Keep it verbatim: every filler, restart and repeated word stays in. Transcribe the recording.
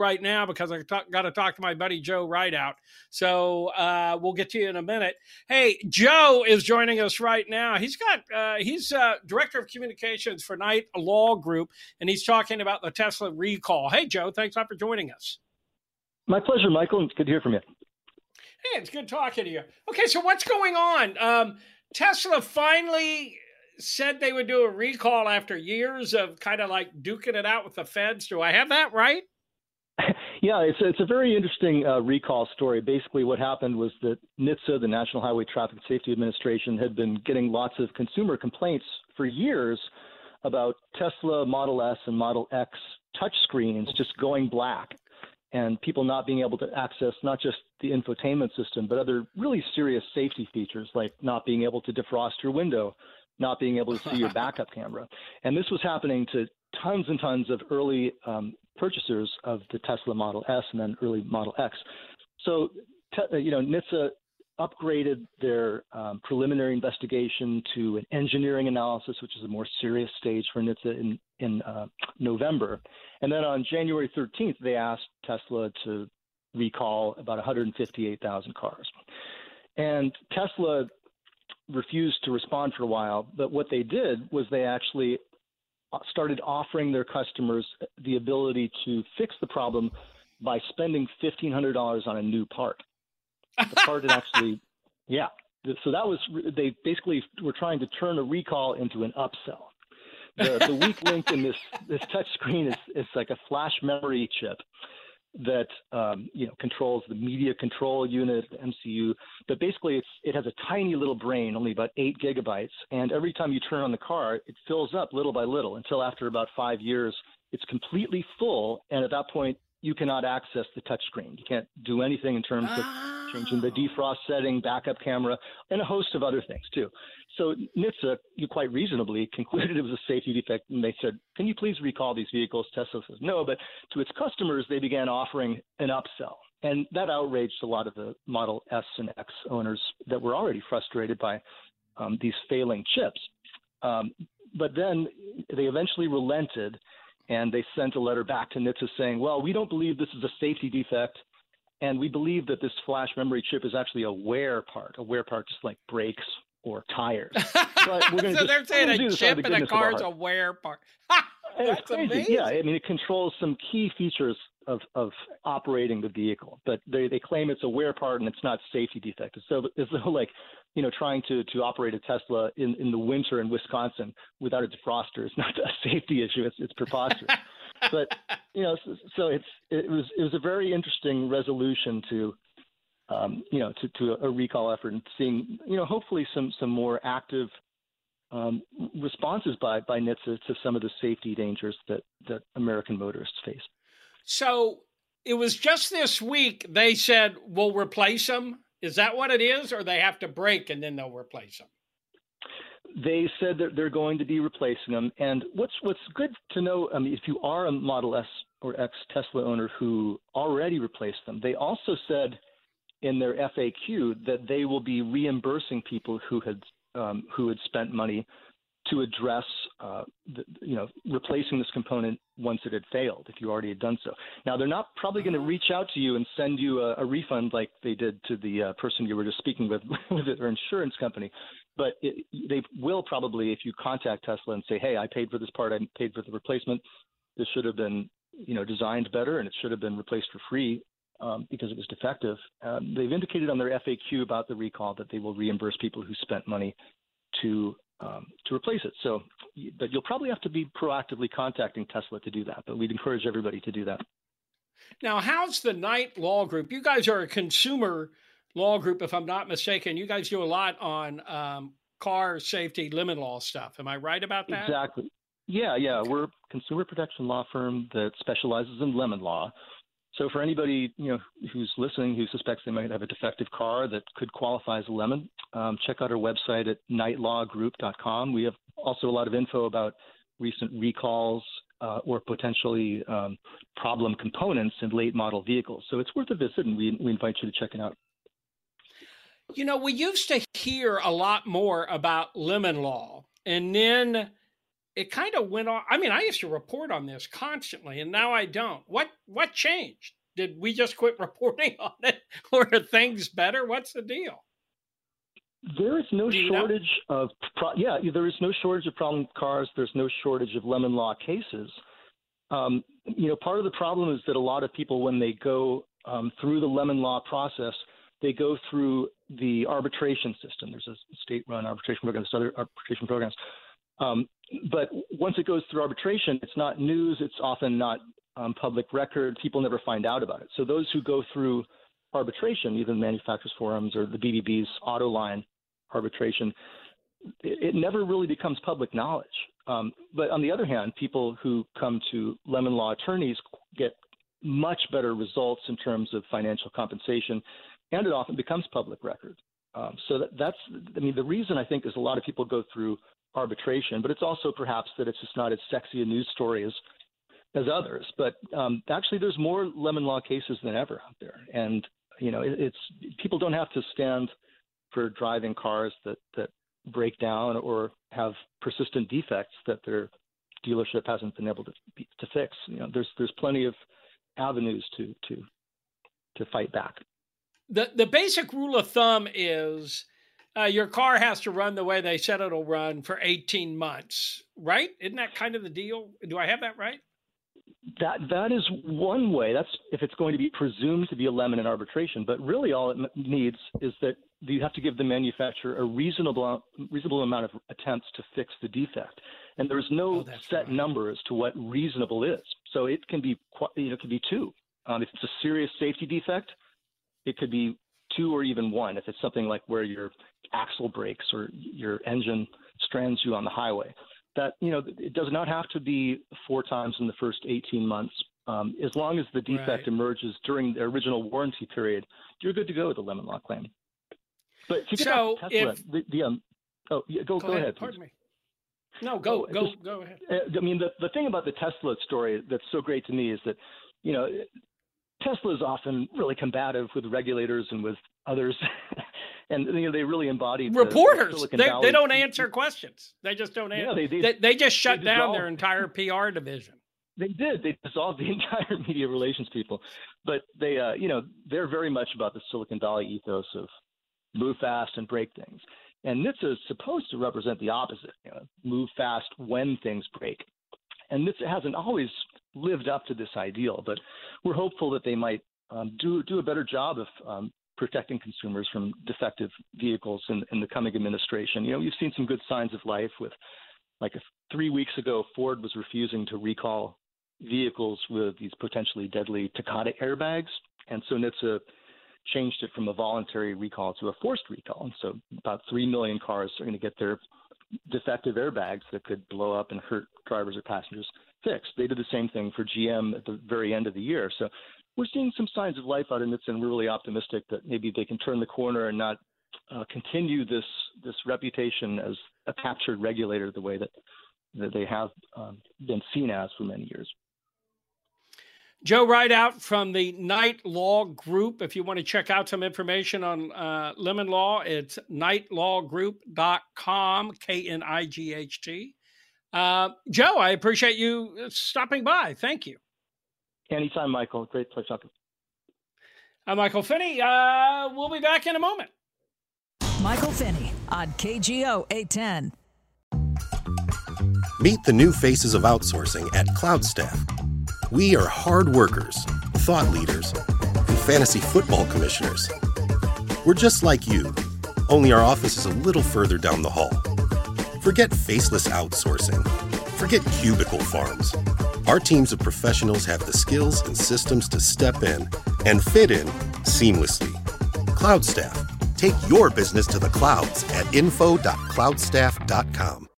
right now because I got to talk to my buddy Joe Rideout. So uh, we'll get to you in a minute. Hey, Joe is joining us right now. He's got uh, he's uh, director of communications for Knight Law Group, and he's talking about the Tesla recall. Hey, Joe, thanks a lot for joining us. My pleasure, Michael. It's good to hear from you. Hey, it's good talking to you. Okay, so what's going on? Um, Tesla finally said they would do a recall after years of kind of like duking it out with the feds. Do I have that right? Yeah, it's a, it's a very interesting uh, recall story. Basically, what happened was that N H T S A, the National Highway Traffic Safety Administration, had been getting lots of consumer complaints for years about Tesla Model S and Model X touchscreens just going black and people not being able to access not just the infotainment system, but other really serious safety features like not being able to defrost your window, not being able to see your backup camera. And this was happening to tons and tons of early um, purchasers of the Tesla Model S and then early Model X. So, te- you know, N H T S A upgraded their um, preliminary investigation to an engineering analysis, which is a more serious stage for N H T S A in, in uh, November. And then on January thirteenth, they asked Tesla to recall about one hundred fifty-eight thousand cars. And Tesla refused to respond for a while, but what they did was they actually started offering their customers the ability to fix the problem by spending fifteen hundred dollars on a new part. The part had actually, yeah. So that was, they basically were trying to turn a recall into an upsell. The, the weak link in this, this touch screen is, is like a flash memory chip that um, you know controls the media control unit, the M C U. But basically, it's it has a tiny little brain, only about eight gigabytes. And every time you turn on the car, it fills up little by little until after about five years, it's completely full. And at that point, you cannot access the touchscreen. You can't do anything in terms of changing the defrost setting, backup camera, and a host of other things too. So N H T S A, you quite reasonably concluded it was a safety defect, and they said, can you please recall these vehicles? Tesla says no, but to its customers, they began offering an upsell. And that outraged a lot of the Model S and X owners that were already frustrated by um, these failing chips. Um, but then they eventually relented, and they sent a letter back to N H T S A saying, well, we don't believe this is a safety defect, and we believe that this flash memory chip is actually a wear part, a wear part just like brakes or tires. But we're so just, they're saying a chip in a car is a wear part. That's amazing. Yeah, I mean, it controls some key features of, of operating the vehicle, but they, they claim it's a wear part and it's not a safety defect. So it's like, you know, trying to, to operate a Tesla in, in the winter in Wisconsin without a defroster is not a safety issue. It's, it's preposterous. But, you know, so, so it's it was it was a very interesting resolution to, um, you know, to, to a recall effort and seeing, you know, hopefully some some more active um, responses by by N H T S A to some of the safety dangers that that American motorists face. So it was just this week they said we'll replace them. Is that what it is, or they have to break and then they'll replace them? They said that they're going to be replacing them. And what's what's good to know, I mean, if you are a Model S or X Tesla owner who already replaced them, they also said in their F A Q that they will be reimbursing people who had um, who had spent money to address, uh, the, you know, replacing this component once it had failed, if you already had done so. Now, they're not probably going to reach out to you and send you a, a refund like they did to the uh, person you were just speaking with, with their insurance company. But it, they will probably, if you contact Tesla and say, hey, I paid for this part, I paid for the replacement, this should have been, you know, designed better and it should have been replaced for free um, because it was defective. Um, they've indicated on their F A Q about the recall that they will reimburse people who spent money to um, to replace it. So, but you'll probably have to be proactively contacting Tesla to do that, but we'd encourage everybody to do that. Now, how's the Knight Law Group? You guys are a consumer law group, if I'm not mistaken. You guys do a lot on um, car safety, lemon law stuff. Am I right about that? Exactly. Yeah, yeah. Okay. We're a consumer protection law firm that specializes in lemon law. So for anybody, you know, who's listening who suspects they might have a defective car that could qualify as a lemon, um, check out our website at knight law group dot com. We have also a lot of info about recent recalls uh, or potentially um, problem components in late model vehicles. So it's worth a visit, and we, we invite you to check it out. You know, we used to hear a lot more about lemon law, and then it kind of went on. I mean, I used to report on this constantly, and now I don't. What what changed? Did we just quit reporting on it, or are things better? What's the deal? There is no shortage know? of pro- yeah. There is no shortage of problem cars. There's no shortage of lemon law cases. Um, you know, part of the problem is that a lot of people, when they go um, through the lemon law process, they go through the arbitration system. There's a state-run arbitration program, there's other arbitration programs. Um, but once it goes through arbitration, it's not news. It's often not um, public record. People never find out about it. So those who go through arbitration, even manufacturers forums or the B B B's auto line arbitration, it, it never really becomes public knowledge. Um, but on the other hand, people who come to lemon law attorneys get much better results in terms of financial compensation, and it often becomes public record. Um, so that, that's, I mean, the reason I think is a lot of people go through arbitration, but it's also perhaps that it's just not as sexy a news story as as others. But um, actually, there's more lemon law cases than ever out there, and you know, it, it's people don't have to stand for driving cars that that break down or have persistent defects that their dealership hasn't been able to to fix. You know, there's there's plenty of avenues to to to fight back. The the basic rule of thumb is uh, your car has to run the way they said it'll run for eighteen months, right? Isn't that kind of the deal? Do I have that right? That that is one way. That's if it's going to be presumed to be a lemon in arbitration. But really, all it needs is that you have to give the manufacturer a reasonable reasonable amount of attempts to fix the defect, and there's no oh, set right. number as to what reasonable is. So it can be you know it can be two. Um, if it's a serious safety defect, it could be two or even one. If it's something like where your axle breaks or your engine strands you on the highway. That, you know, it does not have to be four times in the first eighteen months. Um, as long as the defect right. emerges during the original warranty period, you're good to go with a lemon law claim. But if you get so Tesla, if, the, the um, oh, yeah, go, go, go ahead, ahead pardon me. No, go, oh, go, just, go ahead. I mean, the, the thing about the Tesla story that's so great to me is that, you know, Tesla is often really combative with regulators and with others. And you know, they really embodied reporters. The, the they, they don't answer questions. They just don't answer. Yeah, they, they, they, they just shut they down dissolved. their entire P R division. They did. They dissolved the entire media relations people. But they, uh, you know, they're very much about the Silicon Valley ethos of move fast and break things. And N H T S A is supposed to represent the opposite, you know, move fast when things break. And N H T S A hasn't always lived up to this ideal, but we're hopeful that they might um, do do a better job of um, protecting consumers from defective vehicles in, in the coming administration. You know, we've seen some good signs of life with, like, a, three weeks ago, Ford was refusing to recall vehicles with these potentially deadly Takata airbags. And so N H T S A changed it from a voluntary recall to a forced recall. And so about three million cars are going to get their defective airbags that could blow up and hurt drivers or passengers fixed. They did the same thing for G M at the very end of the year. So we're seeing some signs of life out in N H T S A, and we're really optimistic that maybe they can turn the corner and not uh, continue this this reputation as a captured regulator the way that, that they have um, been seen as for many years. Joe Rideout from the Knight Law Group. If you want to check out some information on uh, lemon law, it's knight law group dot com, K N I G H T. Uh, Joe, I appreciate you stopping by. Thank you. Anytime, Michael. Great pleasure talking. I'm Michael Finney. Uh, we'll be back in a moment. Michael Finney on K G O eight ten. Meet the new faces of outsourcing at CloudStaff. We are hard workers, thought leaders, and fantasy football commissioners. We're just like you, only our office is a little further down the hall. Forget faceless outsourcing. Forget cubicle farms. Our teams of professionals have the skills and systems to step in and fit in seamlessly. CloudStaff. Take your business to the clouds at info dot cloudstaff dot com.